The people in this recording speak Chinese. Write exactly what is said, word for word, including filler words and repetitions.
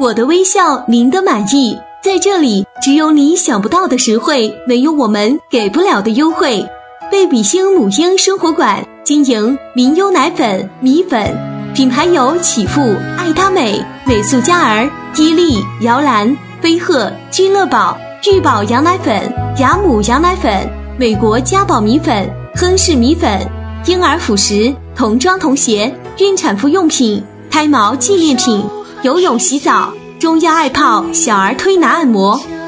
我的微笑，您的满意。在这里，只有你想不到的实惠，没有我们给不了的优惠。贝比星母婴生活馆经营民优奶粉、米粉，品牌有启富、爱他美、美素佳儿、伊利、摇篮、飞鹤、君乐宝、玉宝羊奶粉、雅母羊奶粉、美国家宝米粉、亨氏米粉、婴儿辅食、童装童鞋、孕产妇用品、胎毛纪念品、游泳洗澡、中药爱泡小儿推拿按摩、